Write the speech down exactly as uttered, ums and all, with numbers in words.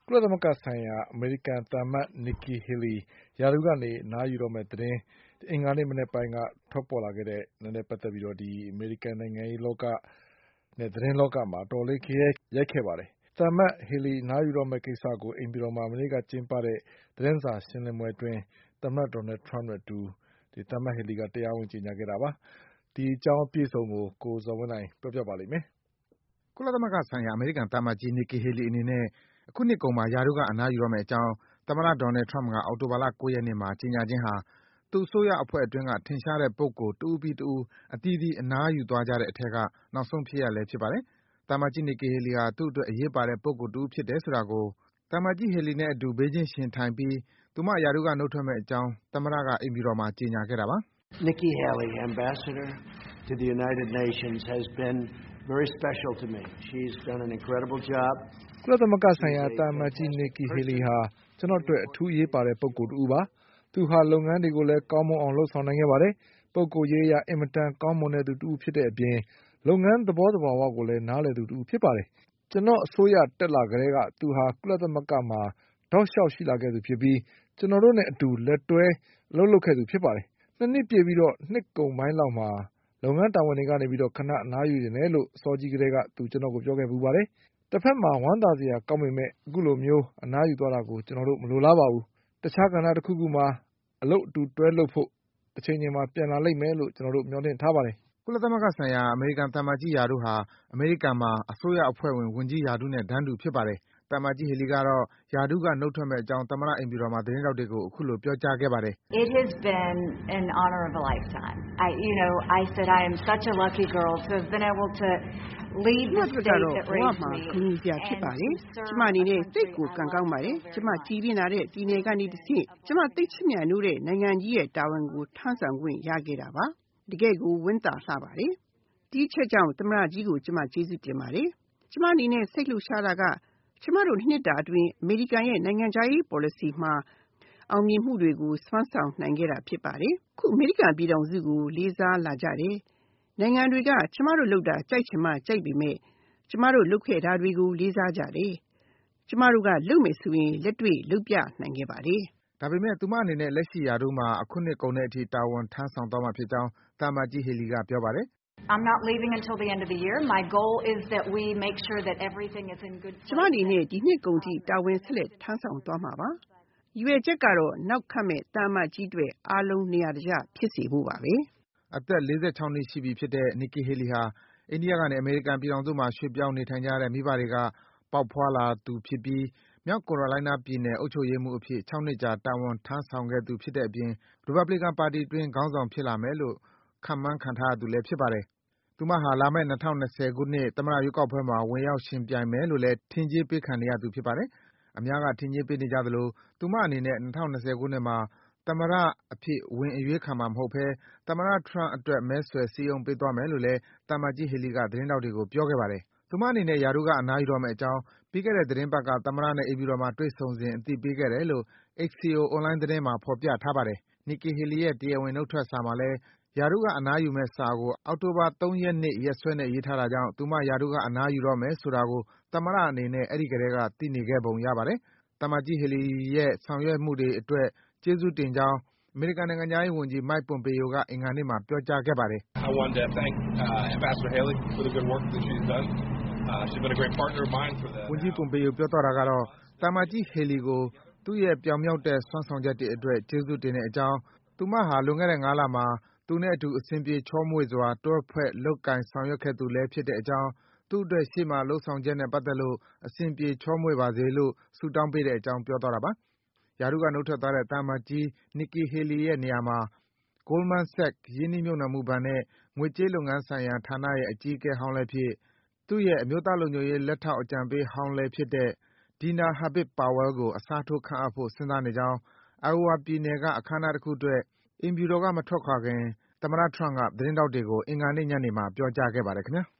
ကုလသမဂ္ဂဆိုင်ရာအမေရိကန်သံအမတ် Nikki Haley ရာထူးကနေအနားယူတော့မယ့်သတင်းအင်္ဂါနေ့မနက်ပိုင်းကထွက်ပေါ်လာခဲ့တဲ့နဲ့ပတ်သက်ပြီးတော့ဒီအမေရိကန်နိုင်ငံရေးလောကနဲ့သတင်းလောကမှာအတော်လေးခရဲရိုက်ခဲ့ပါတယ်။သံအမတ် Haley အနားယူတော့မယ့်ကိစ္စကိုအိမ်ပြည်တော်မှာမနေ့ကကျင်းပတဲ့သတင်းစာရှင်းလင်းပွဲအတွင်းသမ္မတ Donald Trump နဲ့အတူဒီသံအမတ် Haley ကတရားဝင်ကြေညာခဲ့တာပါ။ဒီအကြောင်းအပြည့်အစုံကိုကိုဇော်ဝင်းနိုင်ပြောပြပါလိမ့်မယ်။ကုလသမဂ္ဂဆိုင်ရာအမေရိကန်သံအမတ်ကြီး Nikki Haley အနေနဲ့အခုနှစ်ကုန်မှာရာထူးကအနားယူတော့မယ့်အကြောင်းသမ္မတ Donald Trump ကအောက်တိုဘာလ ၉ ရက်နေ့မှာကြေညာခြင်းဟာသူ့အစိုးရအဖွဲ့အတွင်းကထင်ရှားတဲ့ပုဂ္ဂိုလ်တဦးပြီးတဦးအသီးသီးအနားယူသွားကြတဲ့အထဲကနောက်ဆုံးဖြစ်ရပ်လည်းဖြစ်ပါတယ်။သံအမတ်ကြီး Nikki Haley ဟာသူ့အတွက်အရေးပါတဲ့ပုဂ္ဂိုလ်တဦးဖြစ်တယ်ဆိုတာကိုသံအမတ်ကြီး Haley နဲ့အတူဘေးချင်းယှဉ်ထိုင်ပြီးသူမရာထူးကနုတ်ထွက်မယ့်အကြောင်းသမ္မတကအိမ်ဖြူတော်မှာကြေညာခဲ့တာပါ။ Nikki Haley, Ambassador to the United Nations, has been very special to me. She's done an incredible job. ကုလသမဂ္ဂဆိုင်ရာသံအမတ်ကြီး Nikki Haley ဟာကျွန်တော်အတွက်အထူးအရေးပါတဲ့ပုဂ္ဂိုလ်တဦးပါ။သူဟာလုပ်ငန်းတွေကိုလည်းကောင်းမွန်အောင်လုပ်ဆောင်နိုင်ခဲ့ပါတယ်။ပုဂ္ဂိုလ်ရေးအရအင်မတန်ကောင်းမွန်တဲ့သူတဦးဖြစ်တဲ့အပြင်လုပ်ငန်းသဘောသဘာဝကိုလည်းနားလည်သူတဦးဖြစ်ပါတယ်။ကျွန်တော်အစိုးရတက်လာကတည်းကသူဟာကုလသမဂ္ဂမှာတောက်လျှောက်ရှိလာခဲ့သူဖြစ်ပြီးကျွန်တော်တို့နဲ့အတူလက်တွဲအလုပ်လုပ်ခဲ့သူဖြစ်ပါတယ်။နှစ်နှစ်ပြည့်ပြီးတော့နှစ်ကုန်ပိုင်းလောက်မှာလုပ်ငန်းတာဝန်တွေကနေပြီးတော့ခဏအနားယူနေတယ်လို့စောကြီးကတည်းကသူကျွန်တော်ကိုပြောခဲ့ပူပါတယ်။တစ်ဖက်မှာဝမ်းသာစရာကောင်းပေမဲ့အခုလိုမျိုးအနားယူသွားတာကိုကျွန်တော်တို့မလိုလားပါဘူး။တခြားကဏ္ဍတစ်ခုခုမှာအလုပ်အတူတွဲလုပ်ဖို့အချိန်ချင်းမှာပြန်လာလိမ့်မယ်လို့ကျွန်တော်တို့မျှော်လင့်ထားပါတယ်။ကုလသမဂ္ဂဆိုင်ရာအမေရိကန်သံအမတ်ကြီးရာထူးဟာအမေရိကန်မှာအစိုးရအဖွဲ့ဝင်ဝန်ကြီးရာထူးနဲ့တန်းတူဖြစ်ပါတယ်။သံအမတ်ကြီး Haley ကတော့ရာထူးကနုတ်ထွက်မယ့်အကြောင်းသမ္မတအိမ်ဖြူတော်မှာသတင်းထောက်တွေကိုအခုလိုပြောကြားခဲ့ပါတယ်။ It has been an honor of a lifetime. I you know I said I am such a lucky girl to have been able to lead the state that raised me. ကိုကြီးပြဖြစ်ပါတယ်။ကျမအနေနဲ့စိတ်ကိုကံကောင်းပါတယ်။ကျမကြည်ပြင်းလာတဲ့ဒီနယ်ကနေတစ်ဆင့်ကျမသိချစ်မြတ်နိုးတဲ့နိုင်ငံကြီးရဲ့တာဝန်ကိုထမ်းဆောင်ခွင့်ရခဲ့တာပါ။တကယ်ကိုဝမ်းသာလှပါတယ်။ဒီချက်ကြောင့်သမ္မတကြီးကိုကျမကျေးဇူးတင်ပါတယ်။ကျမအနေနဲ့စိတ်လှုပ်ရှားတာကကျမတို့နှစ်တာအတွင်းအမေရိကန်ရဲ့နိုင်ငံခြားရေး policy မှာအောင်မြင်မှုတွေကိုစွမ်းဆောင်နိုင်ခဲ့တာဖြစ်ပါတယ်။ခုအမေရိကန်ပြည်ထောင်စုကိုလေးစားလာကြတယ်။နိုင်ငံတွေကကျမတို့လုပ်တာကြိုက်ချင်မှကြိုက်ပေမဲ့ကျမတို့လုပ်ခဲ့တာတွေကိုလေးစားကြတယ်။ကျမတို့ကလုပ်မယ်ဆိုရင်လက်တွေ့လုပ်ပြနိုင်ခဲ့ပါတယ်။ဒါပေမဲ့သူမအနေနဲ့လက်ရှိရာထူးမှာအခုနှစ်ကုန်တဲ့အထိတာဝန်ထမ်းဆောင်သွားမှာဖြစ်ကြောင်းသံအမတ်ကြီး Haley ကပြောပါတယ်။ I'm not leaving until the end of the year. My goal is that we make sure that everything is in good. ကျမအနေနဲ့ဒီနှစ်ကုန်ထိတာဝန်ဆက်လက်ထမ်းဆောင်သွားမှာပါ။ရွေချက်ကတော့နောက်ခတ်မဲ့တာမတ်ကြီးတွေအားလုံးနေရာတကျဖြစ်စေဖို့ပါပဲ။အသက်၄၆နှစ်ရှိပြီဖြစ်တဲ့ Nikki Haley ဟာအိန္ဒိယကနေအမေရိကန်ပြည်ထောင်စုမှာရွှေ့ပြောင်းနေထိုင်ကြတဲ့မိဘတွေကပေါက်ဖွားလာသူဖြစ်ပြီးမြောက်ကယ်ရိုလိုင်းနားပြည်နယ်အုပ်ချုပ်ရေးမှူးအဖြစ်၆နှစ်ကြာတာဝန်ထမ်းဆောင်ခဲ့သူဖြစ်တဲ့အပြင် Republican ပါတီအတွင်းခေါင်းဆောင်ဖြစ်လာမယ်လို့ခန့်မှန်းခံထားရသူလည်းဖြစ်ပါတယ်။သူမဟာလာမယ့်၂၀၂၀ခုနှစ်သမ္မတရွေးကောက်ပွဲမှာဝင်ရောက်ယှဉ်ပြိုင်မယ်လို့လည်းထင်ကြေးပေးခံနေရသူဖြစ်ပါတယ်။အများကထင်ကြေးပေးနေကြသလိုသူမအနေနဲ့၂၀၂၀ခုနှစ်မှာသမ္မတအဖြစ်ဝင်အရွေးခံမှာမဟုတ်ဘဲသမ္မတ Trump အတွက်မဲဆွယ်စည်းရုံးပေးသွားမယ်လို့လည်းသံအမတ်ကြီး Haley ကသတင်းထောက်တွေကိုပြောခဲ့ပါတယ်။သူမအနေနဲ့ရာထူးကအနားယူတော့မယ့်အကြောင်းပြီးခဲ့တဲ့သီတင်းပတ်ကသမ္မတနဲ့အိမ်ဖြူတော်မှာတွေ့ဆုံစဉ်အသိပေးခဲ့တယ်လို့ Axios အွန်လိုင်းသတင်းမှာဖော်ပြထားပါတယ်။ Nikki Haley ရဲ့တရားဝင်နုတ်ထွက်စာမှာလည်းရာထူးကအနားယူမယ့်စာကိုအောက်တိုဘာ၃ရက်နေ့ရက်စွဲနဲ့ရေးထားတာကြောင့်သူမရာထူးကအနားယူတော့မယ်ဆိုတာကိုသမ္မတအနေနဲ့အဲဒီကတည်းကသိနေခဲ့ပုံရပါတယ်။သံအမတ်ကြီး Haley ရဲ့ဆောင်ရွက်မှုတွေအတွက်ကျေးဇူးတင်ကြောင်းအမေရိကန်နိုင်ငံခြားရေးဝန်ကြီး Mike Pompeo ကအင်္ဂါနေ့မှာပြောကြားခဲ့ပါတယ်။ I wanted to thank Ambassador Haley for the good work that she's done. She's been a great partner of mine for that. ဝန်ကြီး Pompeo ပြောသွားတာကတော့သံအမတ်ကြီး Haley ကိုသူ့ရဲ့ပြောင်မြောက်တဲ့စွမ်းဆောင်ချက်တွေအတွက်ကျေးဇူးတင်တဲ့အကြောင်းသူမဟာလွန်ခဲ့တဲ့ငါးလမှာသူနဲ့အတူအဆင်ပြေချောမွေ့စွာတွဲဖက်လုပ်ကိုင်ဆောင်ရွက်ခဲ့သူလည်းဖြစ်တဲ့အကြောင်းသူ့အတွက်ရှေ့မှာလုပ်ဆောင်ချက်နဲ့ပတ်သက်လို့အဆင်ပြေချောမွေ့ပါစေလို့ဆုတောင်းပေးတဲ့အကြောင်းပြောသွားတာပါ။ရာထူးကနုတ်ထွက်သွားတဲ့သံအမတ်ကြီး Nikki Haley ရဲ့နေရာမှာ Goldman Sachs ရင်းနှီးမြှုပ်နှံမှုဘဏ်နဲ့ငွေကြေးလုပ်ငန်းဆိုင်ရာဌာနရဲ့အကြီးအကဲဟောင်းလည်းဖြစ်သူ့ရဲ့အမျိုးသားလုံခြုံရေးလက်ထောက်အကြံပေးဟောင်းလည်းဖြစ်တဲ့ Dina Habib Powell ကိုအစားထိုးခန့်အပ်ဖို့စဉ်းစားနေကြောင်း Iowa ပြည်နယ်ကအခမ်းအနားတခုအတွက်အိမ်ဖြူတော်ကမထွက်ခွာခင်သမ္မတ Trump ကသတင်းထောက်တွေကိုအင်္ဂါနေ့ညနေမှာပြောကြားခဲ့ပါတယ်ခင်ဗျာ။